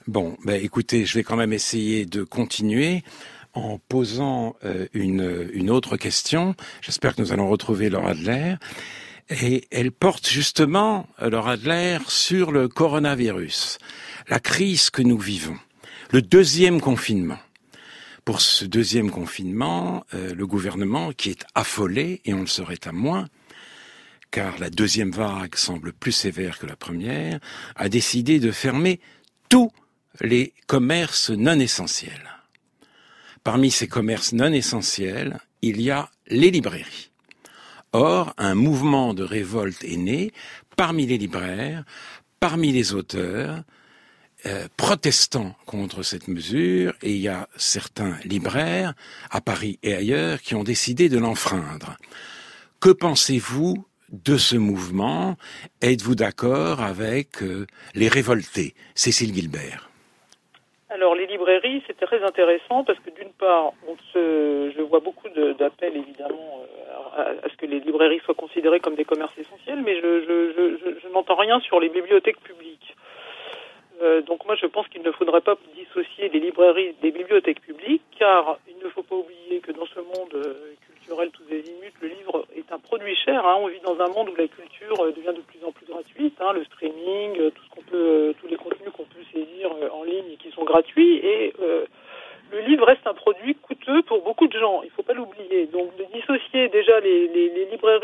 Bon, écoutez, je vais quand même essayer de continuer en posant une autre question. J'espère que nous allons retrouver Laura Adler. Et elle porte justement, Laura Adler, sur le coronavirus, la crise que nous vivons, le deuxième confinement. Pour ce deuxième confinement, le gouvernement, qui est affolé, et on le serait à moins, car la deuxième vague semble plus sévère que la première, a décidé de fermer tous les commerces non essentiels. Parmi ces commerces non essentiels, il y a les librairies. Or, un mouvement de révolte est né parmi les libraires, parmi les auteurs, protestant contre cette mesure, et il y a certains libraires, à Paris et ailleurs, qui ont décidé de l'enfreindre. Que pensez-vous de ce mouvement? Êtes-vous d'accord avec les révoltés? Cécile Guilbert. Alors les librairies, c'est très intéressant parce que d'une part, je vois beaucoup d'appels évidemment à ce que les librairies soient considérées comme des commerces essentiels, mais je n'entends rien sur les bibliothèques publiques. Donc moi je pense qu'il ne faudrait pas dissocier les librairies des bibliothèques publiques, car il ne faut pas oublier que dans ce monde culturel tous azimuts, le livre est un produit cher. On vit dans un monde où la culture devient de plus en plus gratuite. Le streaming, tout ce qu'on peut, tous les contenus qu'on peut saisir en ligne et qui sont gratuits. Et le livre reste un produit coûteux pour beaucoup de gens. Il ne faut pas l'oublier. Donc de dissocier déjà les librairies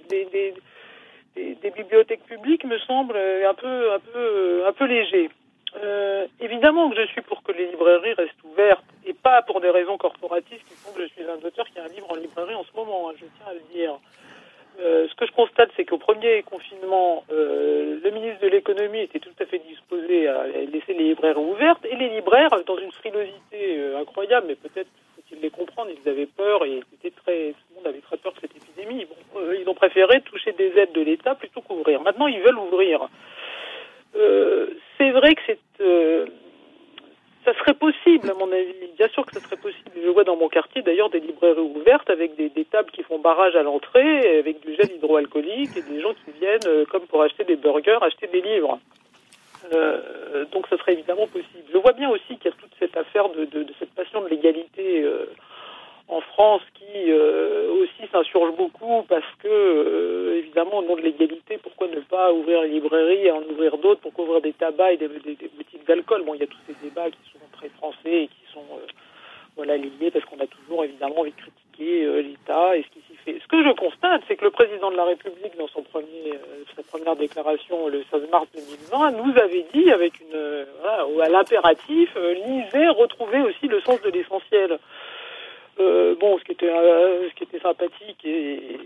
des bibliothèques publiques me semble un peu léger. Évidemment que je suis pour que les librairies restent ouvertes, et pas pour des raisons corporatistes qui font que je suis un auteur qui a un livre en librairie en ce moment, je tiens à le dire. Ce que je constate, c'est qu'au premier confinement, le ministre de l'économie était tout à fait disposé à laisser les librairies ouvertes, et les libraires, dans une frilosité incroyable, mais peut-être faut-il les comprendre, ils avaient peur, et tout le monde avait très peur de cette épidémie. Ils ont préféré toucher des aides de l'État plutôt qu'ouvrir. Maintenant, ils veulent ouvrir. C'est vrai que ça serait possible, à mon avis. Bien sûr que ça serait possible. Je vois dans mon quartier, d'ailleurs, des librairies ouvertes avec des tables qui font barrage à l'entrée, avec du gel hydroalcoolique et des gens qui viennent, comme pour acheter des burgers, acheter des livres. Donc ça serait évidemment possible. Je vois bien aussi qu'il y a toute cette affaire de cette passion de l'égalité en France qui aussi s'insurge beaucoup parce que, évidemment, au nom de l'égalité, pourquoi ne pas ouvrir les librairies et en ouvrir d'autres? Pourquoi ouvrir des tabacs et des boutiques d'alcool? Bon, il y a tous ces débats qui sont très français et qui sont liés parce qu'on a toujours, évidemment, envie de critiquer l'État et ce qui s'y fait. Ce que je constate, c'est que le président de la République, dans sa première déclaration le 16 mars 2020, nous avait dit, avec à l'impératif, lisez, retrouvez aussi le sens de l'essentiel. Ce qui était sympathique et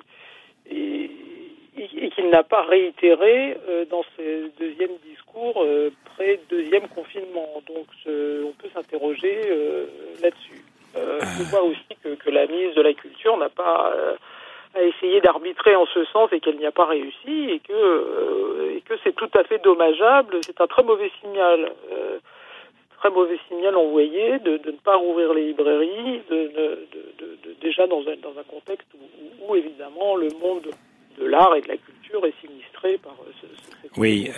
qu'il n'a pas réitéré dans ce deuxième discours pré-deuxième confinement. Donc on peut s'interroger là-dessus. Je vois aussi que la ministre de la Culture n'a pas a essayé d'arbitrer en ce sens et qu'elle n'y a pas réussi et que c'est tout à fait dommageable. C'est un très mauvais signal. Envoyé de ne pas rouvrir les librairies, déjà dans un contexte où évidemment le monde de l'art et de la culture est sinistré par cette Oui.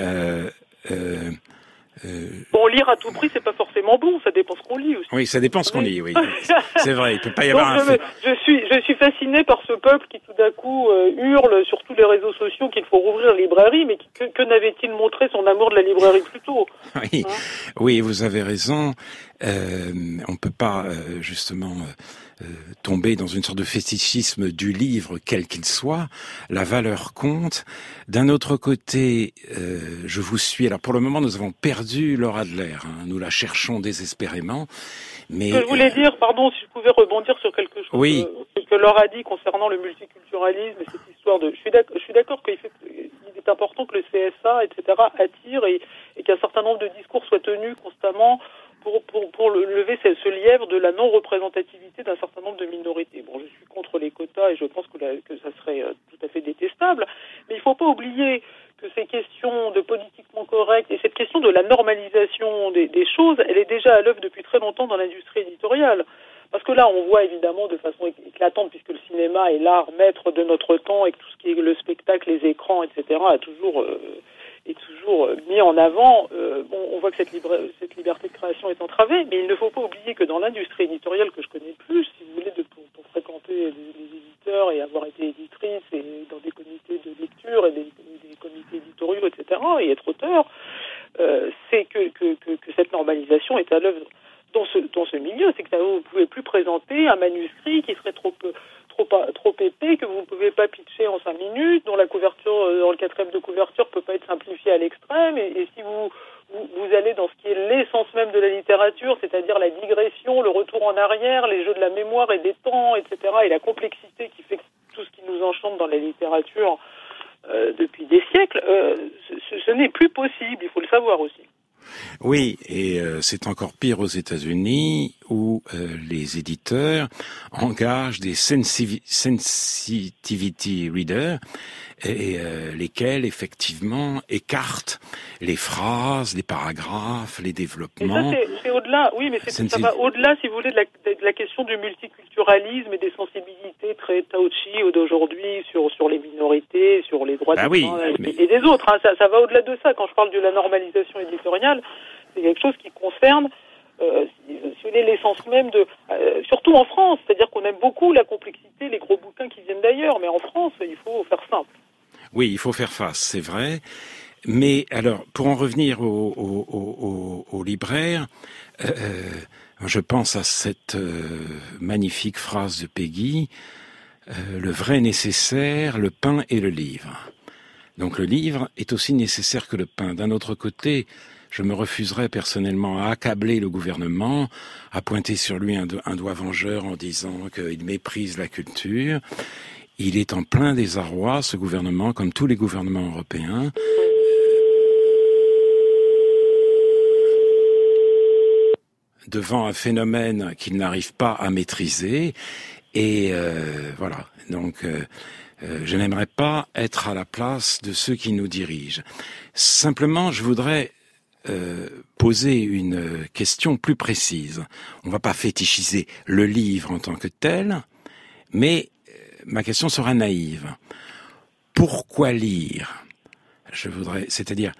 Bon, lire à tout prix, c'est pas forcément bon. Ça dépend ce qu'on lit aussi. Oui, ça dépend ce qu'on lit. Oui, c'est vrai. Il peut pas y avoir je suis fasciné par ce peuple qui tout d'un coup hurle sur tous les réseaux sociaux qu'il faut rouvrir les librairies, mais que n'avait-il montré son amour de la librairie plus tôt? Oui, oui, vous avez raison. On peut pas justement tomber dans une sorte de fétichisme du livre, quel qu'il soit. La valeur compte. D'un autre côté, je vous suis. Alors pour le moment, nous avons perdu Laura Adler. Nous la cherchons désespérément. Mais ce que je voulais dire, pardon, si je pouvais rebondir sur quelque chose que Laura a dit concernant le multiculturalisme et cette histoire de... Je suis d'accord qu'il est important que le CSA, etc., attire et qu'un certain nombre de discours soient tenus constamment pour lever ce lièvre de la non-représentativité d'un certain nombre de minorités. Bon, je suis contre les quotas et je pense que ça serait tout à fait détestable, mais il ne faut pas oublier que ces questions de politiquement correct et cette question de la normalisation des choses, elle est déjà à l'œuvre depuis très longtemps dans l'industrie éditoriale. Parce que là, on voit évidemment de façon éclatante, puisque le cinéma est l'art maître de notre temps et que tout ce qui est le spectacle, les écrans, etc., a toujours est toujours mis en avant. On voit que cette liberté de création est entravée, mais il ne faut pas oublier que dans l'industrie éditoriale que je connais plus, si vous voulez, pour fréquenter les éditeurs et avoir été éditrice et dans des comités de lecture et des comités éditoriaux, etc., et être auteur, c'est que cette normalisation est à l'œuvre dans ce milieu. C'est que vous ne pouvez plus présenter un manuscrit qui serait trop épais, que vous ne pouvez pas pitcher en 5 minutes, dont la couverture, dans le quatrième de couverture, peut pas être simplifiée à l'extrême, et si vous allez dans ce qui est l'essence même de la littérature, c'est-à-dire la digression, le retour en arrière, les jeux de la mémoire et des temps, etc., et la complexité qui fait tout ce qui nous enchante dans la littérature depuis des siècles, ce n'est plus possible, il faut le savoir aussi. Oui, et c'est encore pire aux États-Unis où les éditeurs engagent des sensitivity readers et lesquels effectivement écartent les phrases, les paragraphes, les développements. Et ça c'est au-delà, oui, mais ça va au-delà, si vous voulez, de la question du multiculturalisme et des sensibilités très touchy d'aujourd'hui sur les minorités, sur les droits des uns et des autres. Hein. Ça va au-delà de ça. Quand je parle de la normalisation éditoriale, c'est quelque chose qui concerne l'essence même surtout en France, c'est-à-dire qu'on aime beaucoup la complexité, les gros bouquins qui viennent d'ailleurs, mais en France, il faut faire simple. Oui, il faut faire face, c'est vrai. Mais alors, pour en revenir aux libraires, je pense à cette magnifique phrase de Peggy, le vrai nécessaire, le pain et le livre. Donc le livre est aussi nécessaire que le pain. D'un autre côté, je me refuserais personnellement à accabler le gouvernement, à pointer sur lui un doigt vengeur en disant qu'il méprise la culture. Il est en plein désarroi, ce gouvernement, comme tous les gouvernements européens. Devant un phénomène qu'il n'arrive pas à maîtriser. Et voilà, donc je n'aimerais pas être à la place de ceux qui nous dirigent. Simplement, je voudrais poser une question plus précise. On ne va pas fétichiser le livre en tant que tel, mais ma question sera naïve. Pourquoi lire ? C'est-à-dire,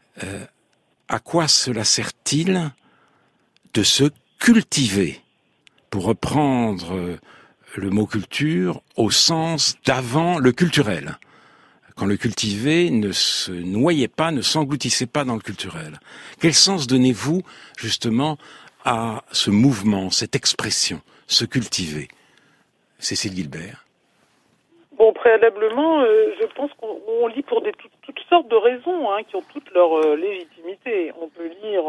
à quoi cela sert-il de se cultiver, pour reprendre le mot culture au sens d'avant le culturel. Quand le cultivé ne se noyait pas, ne s'engloutissait pas dans le culturel. Quel sens donnez-vous justement à ce mouvement, cette expression, se cultiver ? Cécile Guilbert. Bon, préalablement, je pense qu'on lit pour toutes sortes de raisons qui ont toute leur légitimité. On peut lire,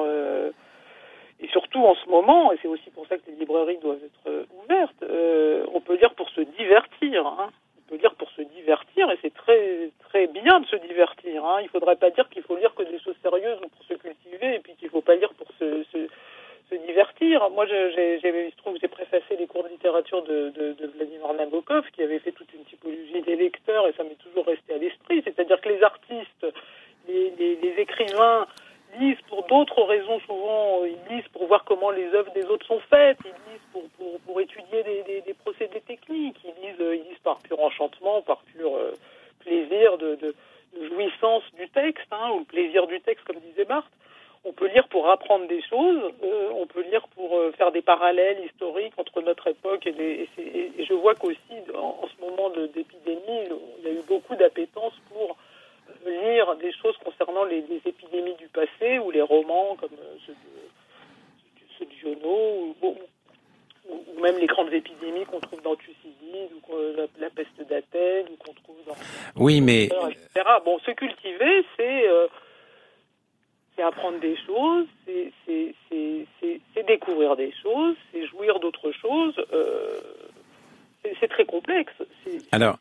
et surtout en ce moment, et c'est aussi pour ça que les librairies doivent être ouvertes, on peut lire pour se divertir. On peut lire pour se divertir, et c'est très très bien de se divertir. Il ne faudrait pas dire qu'il faut lire que des choses sérieuses pour se cultiver, et puis qu'il ne faut pas lire pour se divertir. Moi, il se trouve que j'ai préfacé les cours de littérature de Vladimir Nabokov, qui avait fait toute une typologie des lecteurs, et ça m'est toujours resté à l'esprit. C'est-à-dire que les artistes, les écrivains lisent pour d'autres raisons souvent. Ils lisent pour voir comment les œuvres des autres sont faites. Ils lisent pour étudier des procédés techniques. Ils lisent par pur enchantement, par pur plaisir de jouissance du texte, ou le plaisir du texte, comme disait Barthes. On peut lire pour apprendre des choses, on peut lire pour faire des parallèles historiques entre notre époque et je vois qu'aussi, en ce moment d'épidémie, il y a eu beaucoup d'appétence pour lire des choses concernant les épidémies du passé, ou les romans comme ceux de Giono, ou même les grandes épidémies qu'on trouve dans Thucydide, ou la peste d'Athènes, ou qu'on trouve dans... Oui, mais... etc. Bon, se cultiver, c'est apprendre des choses, c'est découvrir des choses, c'est jouir d'autres choses. C'est très complexe. Alors,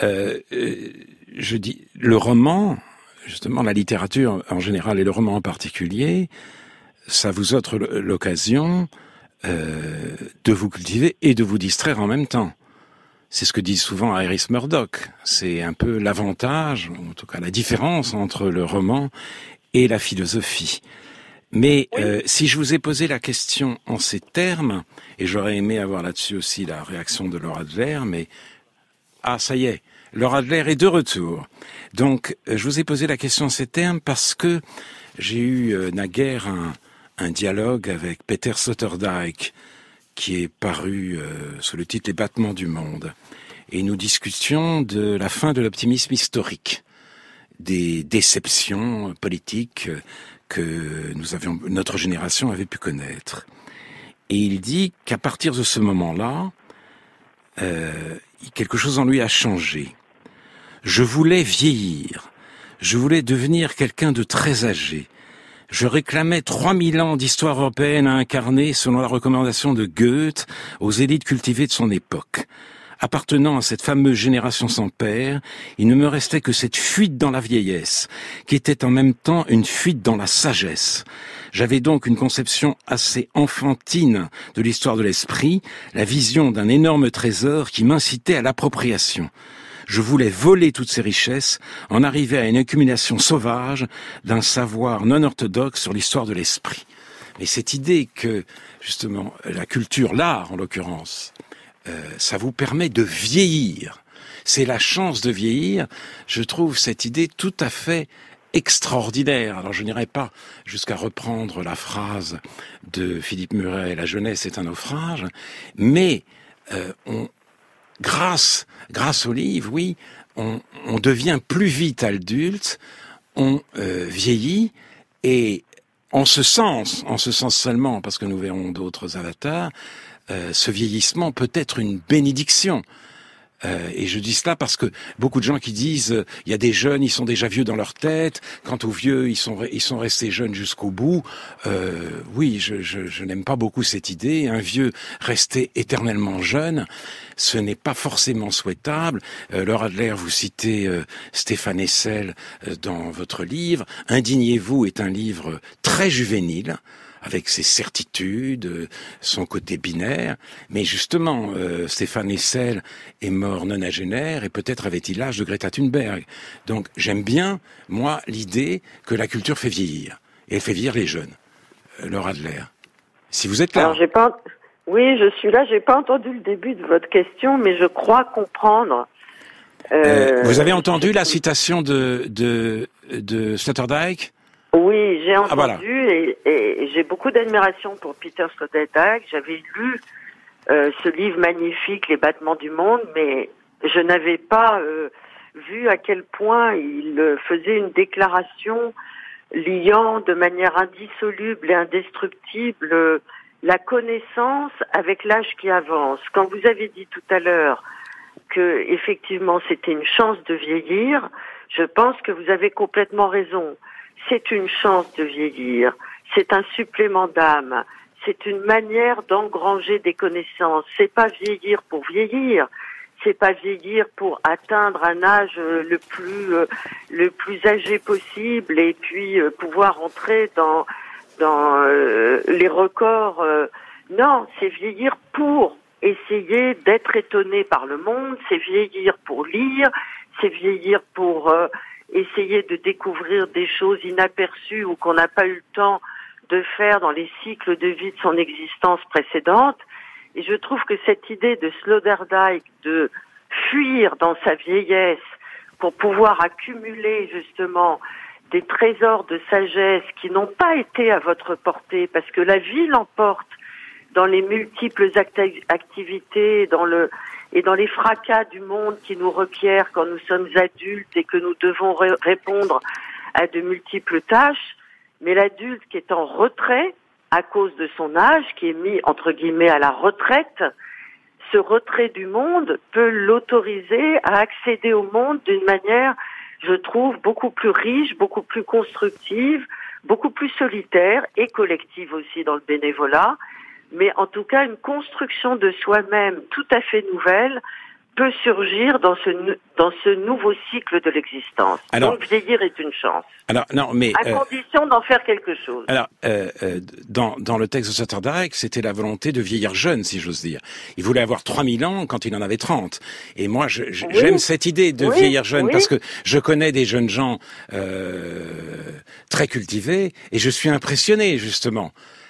je dis, le roman, justement, la littérature en général et le roman en particulier, ça vous offre l'occasion de vous cultiver et de vous distraire en même temps. C'est ce que dit souvent Iris Murdoch. C'est un peu l'avantage, en tout cas la différence entre le roman et la philosophie. Mais oui. Si je vous ai posé la question en ces termes, et j'aurais aimé avoir là-dessus aussi la réaction de Laura Adler, mais ça y est, Laura Adler est de retour. Donc, je vous ai posé la question en ces termes parce que j'ai eu naguère un dialogue avec Peter Sloterdijk qui est paru sous le titre « Les battements du monde ». Et nous discutions de la fin de l'optimisme historique, des déceptions politiques que notre génération avait pu connaître. Et il dit qu'à partir de ce moment-là, quelque chose en lui a changé. Je voulais vieillir. Je voulais devenir quelqu'un de très âgé. Je réclamais 3000 ans d'histoire européenne à incarner selon la recommandation de Goethe aux élites cultivées de son époque. Appartenant à cette fameuse génération sans père, il ne me restait que cette fuite dans la vieillesse, qui était en même temps une fuite dans la sagesse. J'avais donc une conception assez enfantine de l'histoire de l'esprit, la vision d'un énorme trésor qui m'incitait à l'appropriation. Je voulais voler toutes ces richesses, en arriver à une accumulation sauvage d'un savoir non orthodoxe sur l'histoire de l'esprit. Mais cette idée que, justement, la culture, l'art en l'occurrence, ça vous permet de vieillir. C'est la chance de vieillir. Je trouve cette idée tout à fait extraordinaire. Alors je n'irai pas jusqu'à reprendre la phrase de Philippe Muret, la jeunesse est un naufrage, mais grâce au livre, oui, on devient plus vite adulte, on vieillit, et en ce sens seulement, parce que nous verrons d'autres avatars, ce vieillissement peut être une bénédiction. Et je dis cela parce que beaucoup de gens qui disent il y a des jeunes, ils sont déjà vieux dans leur tête, quant aux vieux, ils sont restés jeunes jusqu'au bout. Oui, je n'aime pas beaucoup cette idée. Un vieux resté éternellement jeune, ce n'est pas forcément souhaitable. Laura Adler, vous citez Stéphane Hessel dans votre livre. Indignez-vous est un livre très juvénile, avec ses certitudes, son côté binaire. Mais justement, Stéphane Hessel est mort nonagénaire et peut-être avait-il l'âge de Greta Thunberg. Donc j'aime bien, moi, l'idée que la culture fait vieillir. Et elle fait vieillir les jeunes. Laura Adler, si vous êtes là... Alors, oui, je suis là. J'ai pas entendu le début de votre question, mais je crois comprendre. Vous avez entendu la citation de Sloterdijk ? Oui, j'ai entendu voilà. et j'ai beaucoup d'admiration pour Peter Sloterdijk. J'avais lu ce livre magnifique, Les battements du monde, mais je n'avais pas vu à quel point il faisait une déclaration liant de manière indissoluble et indestructible la connaissance avec l'âge qui avance. Quand vous avez dit tout à l'heure que effectivement c'était une chance de vieillir, je pense que vous avez complètement raison. C'est une chance de vieillir, c'est un supplément d'âme, c'est une manière d'engranger des connaissances. C'est pas vieillir pour vieillir, c'est pas vieillir pour atteindre un âge le plus âgé possible et puis pouvoir entrer dans les records. Non, c'est vieillir pour essayer d'être étonné par le monde, c'est vieillir pour lire, c'est vieillir pour essayer de découvrir des choses inaperçues ou qu'on n'a pas eu le temps de faire dans les cycles de vie de son existence précédente. Et je trouve que cette idée de Sloterdijk de fuir dans sa vieillesse pour pouvoir accumuler justement des trésors de sagesse qui n'ont pas été à votre portée, parce que la vie l'emporte dans les multiples activités, et dans les fracas du monde qui nous requièrent quand nous sommes adultes et que nous devons répondre à de multiples tâches. Mais l'adulte qui est en retrait à cause de son âge, qui est mis entre guillemets à la retraite, ce retrait du monde peut l'autoriser à accéder au monde d'une manière, je trouve, beaucoup plus riche, beaucoup plus constructive, beaucoup plus solitaire et collective aussi dans le bénévolat. Mais en tout cas, une construction de soi-même tout à fait nouvelle peut surgir dans ce nouveau cycle de l'existence. Alors, donc vieillir est une chance. Alors non, mais à condition d'en faire quelque chose. Alors, dans le texte de Sloterdijk, c'était la volonté de vieillir jeune, si j'ose dire. Il voulait avoir 3000 ans quand il en avait 30. Et moi, j'aime cette idée de vieillir jeune parce que je connais des jeunes gens très cultivés et je suis impressionné justement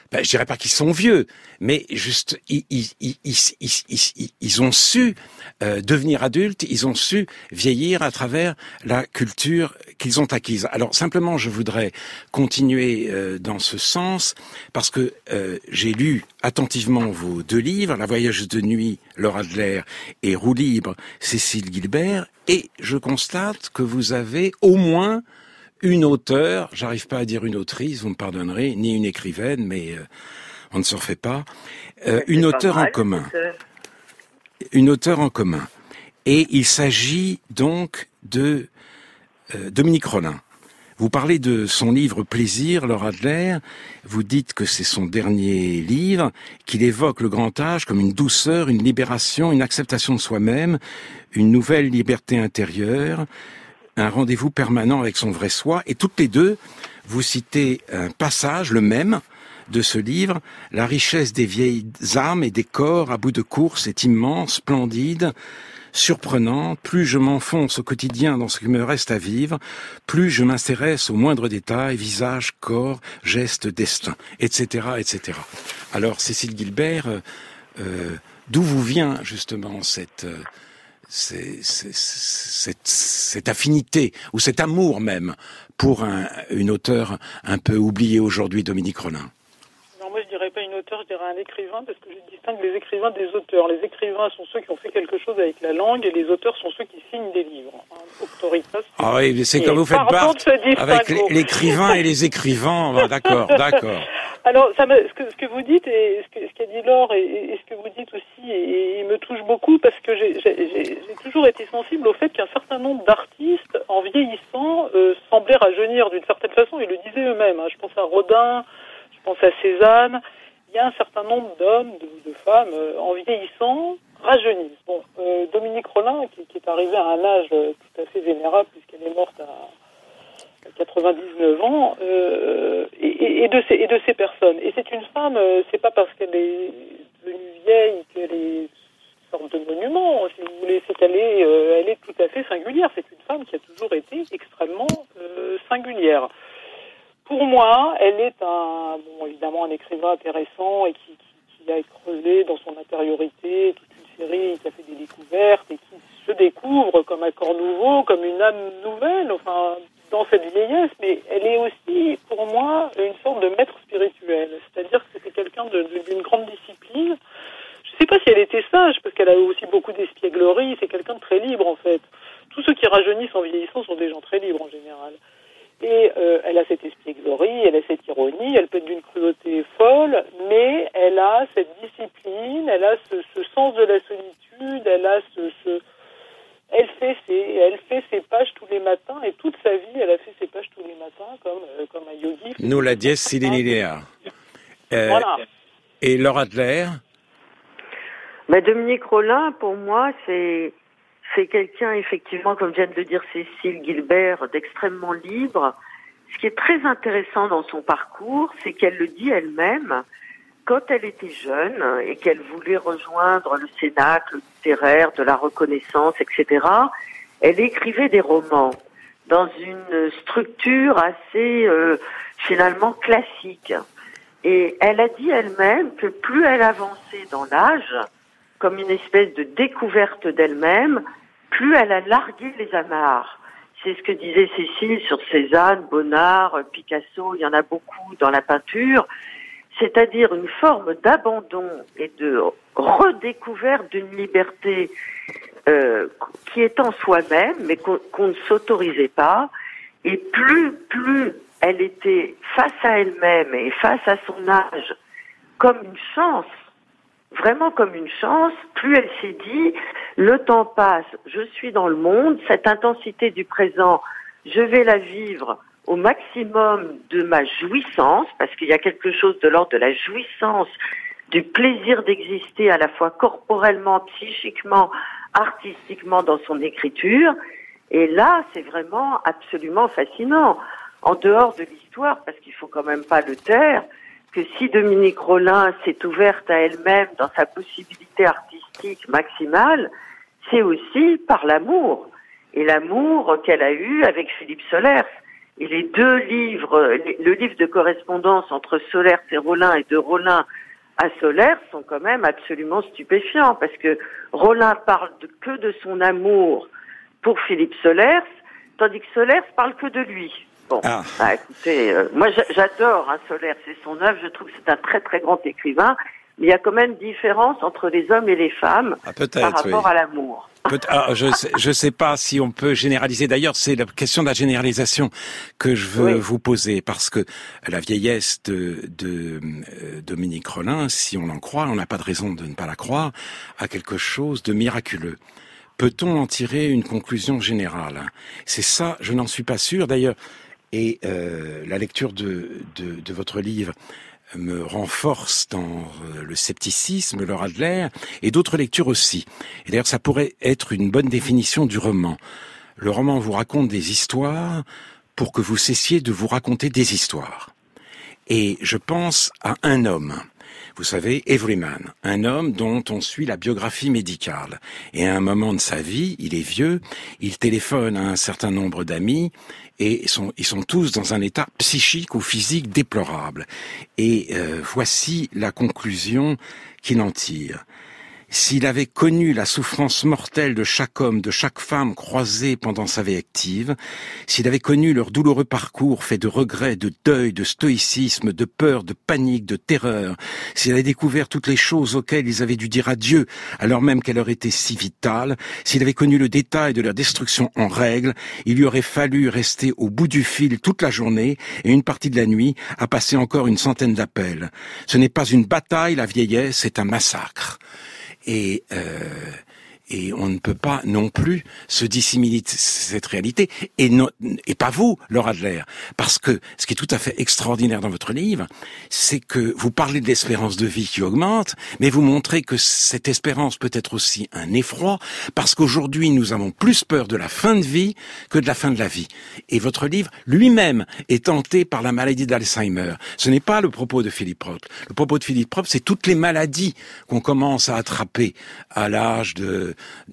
je dirais pas qu'ils sont vieux, mais juste ils ont su devenir adultes, ils ont su vieillir à travers la culture qu'ils ont acquise. Alors simplement, je voudrais continuer dans ce sens parce que j'ai lu attentivement vos 2 livres, La voyageuse de nuit, Laura Adler, et Roue libre, Cécile Gilbert, et je constate que vous avez au moins une auteure, j'arrive pas à dire une autrice, vous me pardonnerez, ni une écrivaine, mais on ne se refait pas, une auteure en commun. Une auteure en commun. Et il s'agit donc de Dominique Rollin. Vous parlez de son livre Plaisir, Laura Adler. Vous dites que c'est son dernier livre, qu'il évoque le grand âge comme une douceur, une libération, une acceptation de soi-même, une nouvelle liberté intérieure, un rendez-vous permanent avec son vrai soi. Et toutes les deux, vous citez un passage, le même, de ce livre. La richesse des vieilles âmes et des corps à bout de course est immense, splendide, surprenante. Plus je m'enfonce au quotidien dans ce qui me reste à vivre, plus je m'intéresse aux moindres détails, visage, corps, gestes, destin, etc., etc. Alors, Cécile Gilbert, d'où vous vient justement cette affinité, ou cet amour même, pour une auteure un peu oubliée aujourd'hui, Dominique Rollin? Non, moi je dirais pas une auteure, je dirais un écrivain, parce que je distingue les écrivains des auteurs. Les écrivains sont ceux qui ont fait quelque chose avec la langue, et les auteurs sont ceux qui signent des livres. Auctoritas. Ah oui, c'est comme vous faites Barthes, avec l'écrivain et les écrivains. D'accord, d'accord. Alors, ce que vous dites, et ce qu'a dit Laure, et ce que vous dites aussi, et il me touche beaucoup, parce que j'ai toujours été sensible au fait qu'un certain nombre d'artistes, en vieillissant, semblaient rajeunir d'une certaine façon. Ils le disaient eux-mêmes. Je pense à Rodin, je pense à Cézanne. Il y a un certain nombre d'hommes, de femmes, en vieillissant, rajeunissent. Bon, Dominique Rollin, qui est arrivée à un âge tout à fait vénérable, puisqu'elle est morte à 99 ans, et de ces personnes. Et c'est une femme, c'est pas parce qu'elle est devenue vieille qu'elle est une sorte de monument, si vous voulez, c'est qu'elle elle est tout à fait singulière. C'est une femme qui a toujours été extrêmement singulière. Pour moi, elle est évidemment un écrivain intéressant et qui a creusé dans son intériorité toute une série, qui a fait des découvertes et qui se découvre comme un corps nouveau, comme une âme nouvelle, enfin, dans cette vieillesse, mais elle est aussi, pour moi, une sorte de maître spirituel. C'est-à-dire que c'était quelqu'un d'une grande discipline. Je ne sais pas si elle était sage, parce qu'elle a aussi beaucoup d'espièglerie. C'est quelqu'un de très libre, en fait. Tous ceux qui rajeunissent en vieillissant sont des gens très libres, en général. Et elle a cette espièglerie, elle a cette ironie, elle peut être d'une cruauté folle, mais elle a cette discipline, elle a ce sens de la solitude, elle a elle fait ses pages tous les matins, et toute sa vie, elle a fait ses pages tous les matins, comme un yogi. Nulla dies sine idea. Voilà. Et Laura Adler? Dominique Rollin, pour moi, c'est quelqu'un, effectivement, comme vient de le dire Cécile Gilbert, d'extrêmement libre. Ce qui est très intéressant dans son parcours, c'est qu'elle le dit elle-même, quand elle était jeune et qu'elle voulait rejoindre le cénacle littéraire de la Reconnaissance, etc., elle écrivait des romans dans une structure assez, finalement, classique. Et elle a dit elle-même que plus elle avançait dans l'âge, comme une espèce de découverte d'elle-même, plus elle a largué les amarres. C'est ce que disait Cécile sur Cézanne, Bonnard, Picasso, il y en a beaucoup dans la peinture, c'est-à-dire une forme d'abandon et de redécouverte d'une liberté qui est en soi-même, mais qu'on ne s'autorisait pas. Et plus elle était face à elle-même et face à son âge comme une chance, vraiment comme une chance, plus elle s'est dit, le temps passe, je suis dans le monde, cette intensité du présent, je vais la vivre au maximum de ma jouissance, parce qu'il y a quelque chose de l'ordre de la jouissance, du plaisir d'exister à la fois corporellement, psychiquement, artistiquement dans son écriture. Et là, c'est vraiment absolument fascinant. En dehors de l'histoire, parce qu'il faut quand même pas le taire, que si Dominique Rollin s'est ouverte à elle-même dans sa possibilité artistique maximale, c'est aussi par l'amour. Et l'amour qu'elle a eu avec Philippe Solers. Et les deux livres, le livre de correspondance entre Solers et Rollin et de Rollin à Solers sont quand même absolument stupéfiants, parce que Rollin parle que de son amour pour Philippe Solers, tandis que Solers parle que de lui. Bon, écoutez, moi j'adore Solers et son œuvre, je trouve que c'est un très très grand écrivain, mais il y a quand même différence entre les hommes et les femmes par rapport à l'amour. Je sais pas si on peut généraliser. D'ailleurs, c'est la question de la généralisation que je veux vous poser, parce que la vieillesse de Dominique Rollin, si on en croit, on n'a pas de raison de ne pas la croire, a quelque chose de miraculeux. Peut-on en tirer une conclusion générale? C'est ça, je n'en suis pas sûr. D'ailleurs, et la lecture de votre livre me renforce dans le scepticisme, Laura Adler, et d'autres lectures aussi. Et d'ailleurs, ça pourrait être une bonne définition du roman. Le roman vous raconte des histoires pour que vous cessiez de vous raconter des histoires. Et je pense à un homme. Vous savez, Everyman, un homme dont on suit la biographie médicale. Et à un moment de sa vie, il est vieux, il téléphone à un certain nombre d'amis, et ils sont tous dans un état psychique ou physique déplorable. Et voici la conclusion qu'il en tire. S'il avait connu la souffrance mortelle de chaque homme, de chaque femme croisée pendant sa vie active, s'il avait connu leur douloureux parcours fait de regrets, de deuil, de stoïcisme, de peur, de panique, de terreur, s'il avait découvert toutes les choses auxquelles ils avaient dû dire adieu, alors même qu'elles leur étaient si vitales, s'il avait connu le détail de leur destruction en règle, il lui aurait fallu rester au bout du fil toute la journée et une partie de la nuit à passer encore une centaine d'appels. Ce n'est pas une bataille, la vieillesse, c'est un massacre. Et on ne peut pas non plus se dissimuler cette réalité, et pas vous, Laura Adler, parce que ce qui est tout à fait extraordinaire dans votre livre, c'est que vous parlez de l'espérance de vie qui augmente, mais vous montrez que cette espérance peut être aussi un effroi, parce qu'aujourd'hui nous avons plus peur de la fin de vie que de la fin de la vie. Et votre livre lui-même est tenté par la maladie d'Alzheimer. Ce n'est pas le propos de Philippe Roth. Le propos de Philippe Roth, c'est toutes les maladies qu'on commence à attraper à l'âge de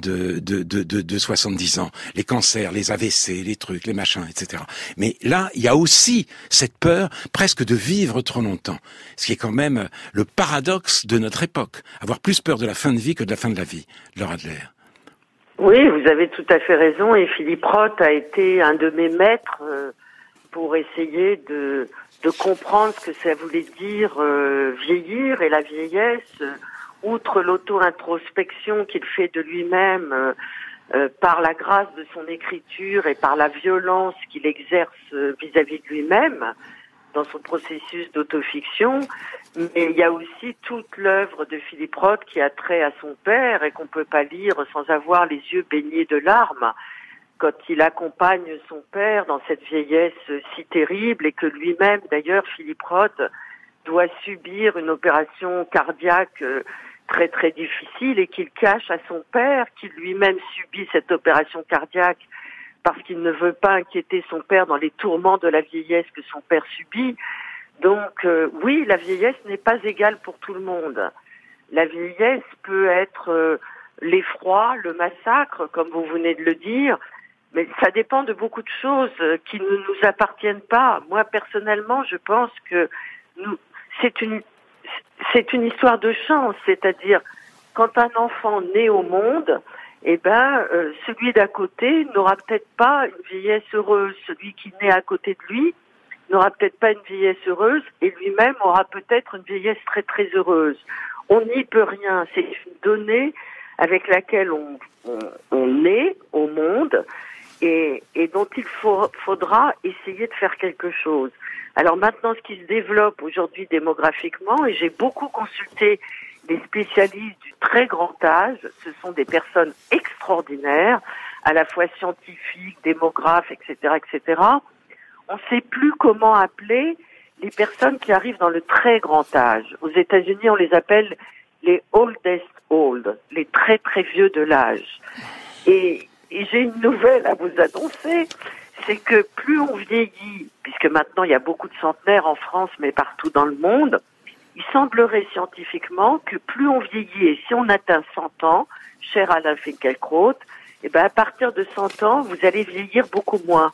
70 ans, les cancers, les AVC, les trucs, les machins, etc. Mais là, il y a aussi cette peur presque de vivre trop longtemps, ce qui est quand même le paradoxe de notre époque, avoir plus peur de la fin de vie que de la fin de la vie. Laura Adler. Oui, vous avez tout à fait raison, et Philippe Roth a été un de mes maîtres pour essayer de comprendre ce que ça voulait dire vieillir et la vieillesse. Outre l'auto-introspection qu'il fait de lui-même par la grâce de son écriture et par la violence qu'il exerce vis-à-vis de lui-même dans son processus d'autofiction, mais il y a aussi toute l'œuvre de Philippe Roth qui a trait à son père et qu'on peut pas lire sans avoir les yeux baignés de larmes quand il accompagne son père dans cette vieillesse si terrible, et que lui-même, d'ailleurs, Philippe Roth doit subir une opération cardiaque très très difficile, et qu'il cache à son père, qui lui-même subit cette opération cardiaque parce qu'il ne veut pas inquiéter son père dans les tourments de la vieillesse que son père subit. Donc oui, la vieillesse n'est pas égale pour tout le monde. La vieillesse peut être l'effroi, le massacre, comme vous venez de le dire, mais ça dépend de beaucoup de choses qui ne nous appartiennent pas. Moi, personnellement, je pense que c'est une histoire de chance, c'est-à-dire quand un enfant naît au monde, celui d'à côté n'aura peut-être pas une vieillesse heureuse. Celui qui naît à côté de lui n'aura peut-être pas une vieillesse heureuse, et lui-même aura peut-être une vieillesse très très heureuse. On n'y peut rien, c'est une donnée avec laquelle on naît au monde et dont il faudra essayer de faire quelque chose. Alors maintenant, ce qui se développe aujourd'hui démographiquement, et j'ai beaucoup consulté les spécialistes du très grand âge, ce sont des personnes extraordinaires, à la fois scientifiques, démographes, etc., etc. On ne sait plus comment appeler les personnes qui arrivent dans le très grand âge. Aux États-Unis, on les appelle les oldest old, les très très vieux de l'âge. Et j'ai une nouvelle à vous annoncer, c'est que plus on vieillit, puisque maintenant il y a beaucoup de centenaires en France, mais partout dans le monde, il semblerait scientifiquement que plus on vieillit, et si on atteint 100 ans, cher Alain Finkielkraut, à partir de 100 ans, vous allez vieillir beaucoup moins.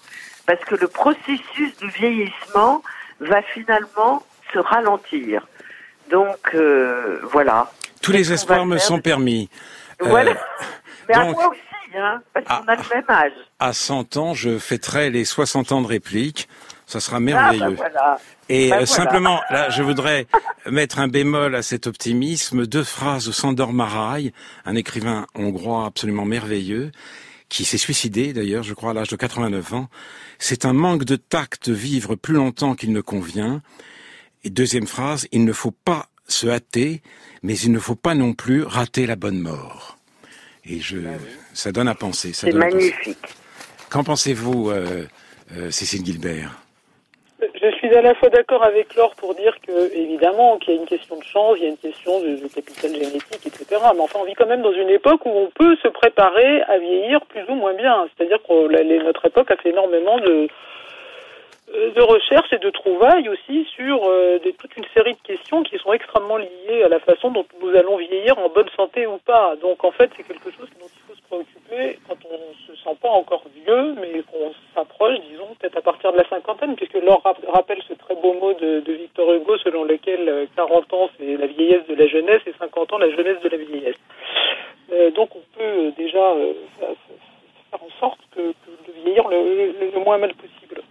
parce que le processus du vieillissement va finalement se ralentir. Donc, voilà. Tous les espoirs me sont permis. Voilà. Mais donc, à moi aussi, parce qu'on a le même âge. À 100 ans, je fêterai les 60 ans de réplique. Ça sera merveilleux. Voilà. Et simplement, là, je voudrais mettre un bémol à cet optimisme. 2 phrases de Sándor Márai, un écrivain hongrois absolument merveilleux, qui s'est suicidé d'ailleurs, je crois, à l'âge de 89 ans. C'est un manque de tact de vivre plus longtemps qu'il ne convient. Et 2e phrase, il ne faut pas se hâter, mais il ne faut pas non plus rater la bonne mort. Et ça donne à penser. C'est magnifique. Qu'en pensez-vous, Cécile Guilbert? Je suis à la fois d'accord avec Laure pour dire que, évidemment, qu'il y a une question de chance, il y a une question de capital génétique, etc. Mais enfin, on vit quand même dans une époque où on peut se préparer à vieillir plus ou moins bien. C'est-à-dire que notre époque a fait énormément de recherche et de trouvailles aussi sur toute une série de questions qui sont extrêmement liées à la façon dont nous allons vieillir en bonne santé ou pas. Donc en fait, c'est quelque chose dont il faut se préoccuper quand on ne se sent pas encore vieux, mais qu'on s'approche, disons, peut-être à partir de la cinquantaine, puisque Laure rappelle ce très beau mot de Victor Hugo selon lequel 40 ans c'est la vieillesse de la jeunesse et 50 ans la jeunesse de la vieillesse. Donc on peut déjà faire en sorte que de vieillir le moins mal possible.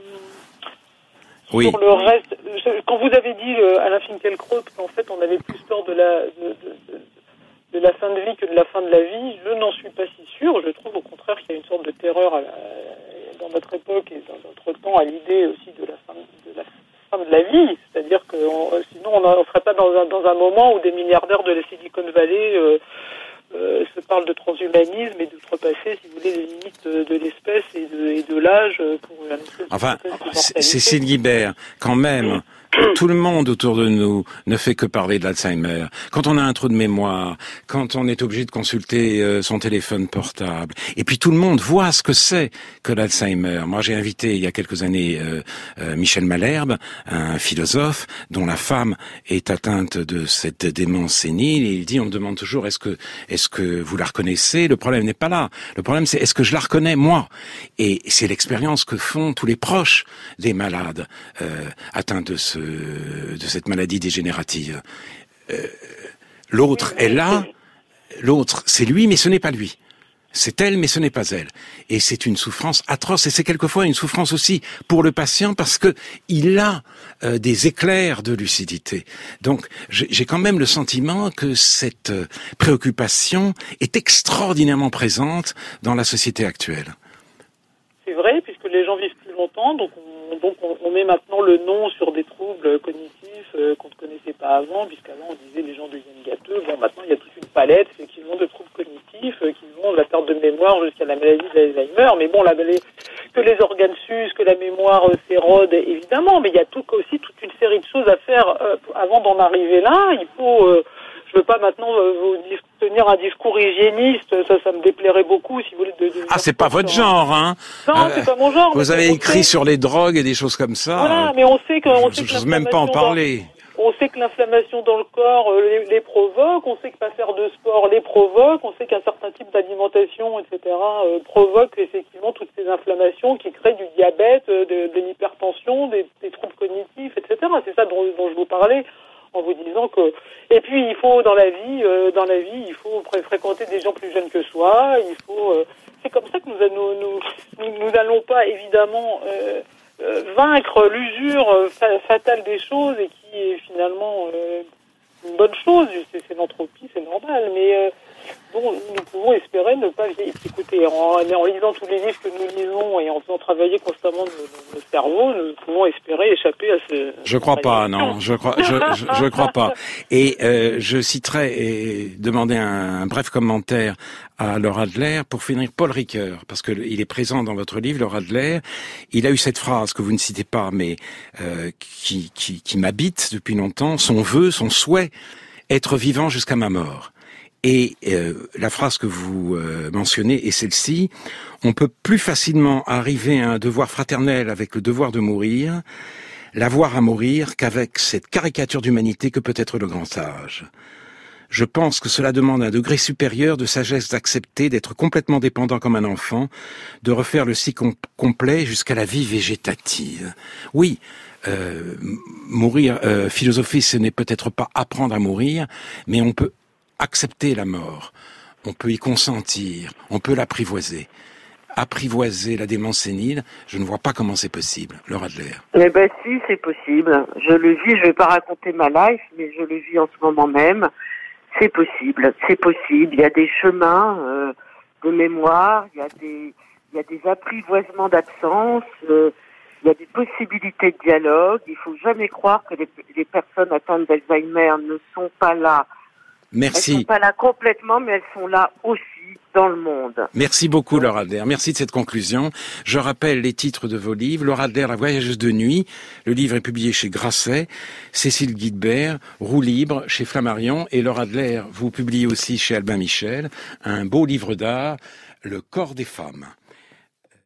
Oui. Sur le reste, quand vous avez dit Alain Finkielkraut qu'en fait on avait plus peur de la fin de vie que de la fin de la vie, je n'en suis pas si sûr. Je trouve au contraire qu'il y a une sorte de terreur dans notre époque et dans notre temps à l'idée aussi de la fin de la vie. C'est-à-dire que sinon on ne serait pas dans un moment où des milliardaires de la Silicon Valley se parlent de transhumanisme et d'outrepasser, si vous voulez, les limites de l'espèce et de l'âge pour enfin, Cécile Guilbert, quand même, tout le monde autour de nous ne fait que parler de l'Alzheimer. Quand on a un trou de mémoire, quand on est obligé de consulter son téléphone portable, et puis tout le monde voit ce que c'est que l'Alzheimer. Moi, j'ai invité il y a quelques années Michel Malherbe, un philosophe dont la femme est atteinte de cette démence sénile, et il dit, on me demande toujours, est-ce que vous la reconnaissez? Le problème n'est pas là. Le problème, c'est est-ce que je la reconnais, moi? Et c'est l'expérience que font tous les proches des malades atteints de cette maladie dégénérative. L'autre est là, l'autre c'est lui, mais ce n'est pas lui. C'est elle, mais ce n'est pas elle. Et c'est une souffrance atroce, et c'est quelquefois une souffrance aussi pour le patient, parce que il a des éclairs de lucidité. Donc, j'ai quand même le sentiment que cette préoccupation est extraordinairement présente dans la société actuelle. C'est vrai, puisque les gens vivent plus longtemps, donc on met maintenant le nom sur des troubles cognitifs qu'on ne connaissait pas avant, puisqu'avant on disait les gens deviennent gâteux. Bon, maintenant il y a toute une palette effectivement de troubles cognitifs qui vont de la perte de mémoire jusqu'à la maladie d'Alzheimer. Mais bon, que les organes s'usent, que la mémoire s'érode, évidemment, mais il y a aussi toute une série de choses à faire avant d'en arriver là. Il faut... je veux pas maintenant vous tenir un discours hygiéniste, ça me déplairait beaucoup, si vous voulez. C'est pas votre genre, hein? Non, c'est pas mon genre. Vous avez écrit sur les drogues et des choses comme ça. Voilà, mais on sait que j'ose même pas en parler. On sait que l'inflammation dans le corps les provoque, on sait que pas faire de sport les provoque, on sait qu'un certain type d'alimentation, etc., provoque effectivement toutes ces inflammations qui créent du diabète, de l'hypertension, des troubles cognitifs, etc. C'est ça dont je vous parlais, en vous disant que... Et puis, il faut, dans la vie, il faut fréquenter des gens plus jeunes que soi, il faut... c'est comme ça que nous allons pas, évidemment, vaincre l'usure fatale des choses et qui est finalement une bonne chose. C'est l'entropie, c'est normal, mais bon, nous pouvons espérer ne pas vieillir. Écoutez, en lisant tous les livres que nous lisons et en faisant travailler constamment nos cerveaux, nous pouvons espérer échapper à ce... Je crois pas, non. Je crois pas. Et je citerai et demander un bref commentaire à Laure Adler pour finir Paul Ricoeur, parce que il est présent dans votre livre, Laure Adler. Il a eu cette phrase que vous ne citez pas, mais qui m'habite depuis longtemps, son vœu, son souhait, être vivant jusqu'à ma mort. Et la phrase que vous mentionnez est celle-ci: on peut plus facilement arriver à un devoir fraternel avec le devoir de mourir, l'avoir à mourir, qu'avec cette caricature d'humanité que peut être le grand sage. Je pense que cela demande un degré supérieur de sagesse d'accepter d'être complètement dépendant comme un enfant, de refaire le cycle complet jusqu'à la vie végétative. Oui, mourir, philosopher, ce n'est peut-être pas apprendre à mourir, mais on peut accepter la mort, on peut y consentir, on peut l'apprivoiser. Apprivoiser la démence sénile, je ne vois pas comment c'est possible. Laura Adler. Eh ben si, c'est possible. Je le vis, je vais pas raconter ma life, mais je le vis en ce moment même. C'est possible, c'est possible. Il y a des chemins de mémoire, il y a des apprivoisements d'absence, il y a des possibilités de dialogue. Il faut jamais croire que les personnes atteintes d'Alzheimer ne sont pas là. Merci. Elles sont pas là complètement, mais elles sont là aussi dans le monde. Merci beaucoup, Laura Adler. Merci de cette conclusion. Je rappelle les titres de vos livres. Laura Adler, La voyageuse de nuit. Le livre est publié chez Grasset. Cécile Guilbert, Roue libre, chez Flammarion. Et Laura Adler, vous publiez aussi chez Albin Michel un beau livre d'art, Le corps des femmes.